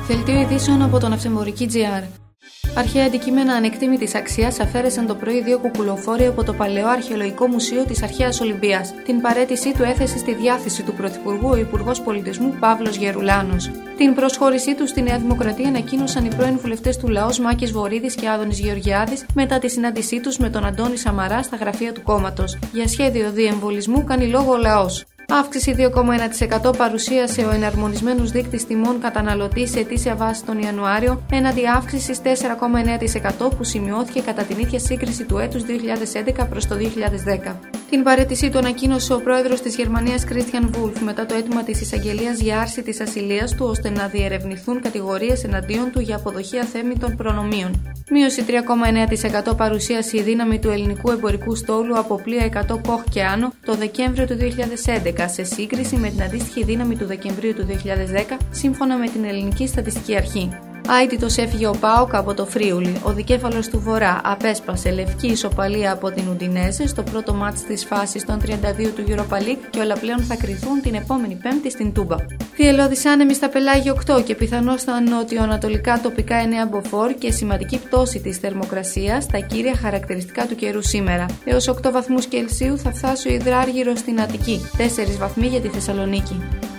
Δελτίο ειδήσεων από τον Ναυτεμπορική.gr. Αρχαία αντικείμενα ανεκτήμητης αξίας αφαίρεσαν το πρωί 2 κουκουλοφόροι από το Παλαιό Αρχαιολογικό Μουσείο της Αρχαίας Ολυμπίας. Την παραίτησή του έθεσε στη διάθεση του Πρωθυπουργού ο Υπουργός Πολιτισμού Παύλος Γερουλάνος. Την προσχώρησή του στη Νέα Δημοκρατία ανακοίνωσαν οι πρώην βουλευτές του Λαός Μάκης Βορίδης και Άδωνης Γεωργιάδης μετά τη συνάντησή τους με τον Αντώνη Σαμαρά στα γραφεία του κόμματος. Για σχέδιο διεμβολισμού κάνει λόγο ο Λαός. Αύξηση 2,1% παρουσίασε ο εναρμονισμένος δείκτης τιμών καταναλωτή σε ετήσια βάση τον Ιανουάριο, έναντι αύξησης 4,9% που σημειώθηκε κατά την ίδια σύγκριση του έτους 2011 προς το 2010. Την παραίτησή του ανακοίνωσε ο πρόεδρος της Γερμανίας Christian Wulff μετά το αίτημα της εισαγγελίας για άρση της ασυλίας του ώστε να διερευνηθούν κατηγορίες εναντίον του για αποδοχή αθέμητων προνομίων. Μείωση 3,9% παρουσίασε η δύναμη του ελληνικού εμπορικού στόλου από πλοία 100 κοχ και άνω το Δεκέμβριο του 2011 σε σύγκριση με την αντίστοιχη δύναμη του Δεκεμβρίου του 2010 σύμφωνα με την Ελληνική Στατιστική Αρχή. Αίτητος έφυγε ο ΠΑΟΚ από το Φρίουλι. Ο δικέφαλος του Βορρά απέσπασε λευκή ισοπαλία από την Ουντινέζε στο πρώτο μάτς της φάσης των 32 του Europa League και όλα πλέον θα κριθούν την επόμενη Πέμπτη στην Τούμπα. Θυελλώδης άνεμοι στα πελάγια 8 και πιθανώς στα νότιο-ανατολικά τοπικά 9 μποφόρ και σημαντική πτώση της θερμοκρασίας στα κύρια χαρακτηριστικά του καιρού σήμερα. Έως 8 βαθμούς Κελσίου θα φτάσει ο υδράργυρος στην Αττική, 4 βαθμοί για τη Θεσσαλονίκη.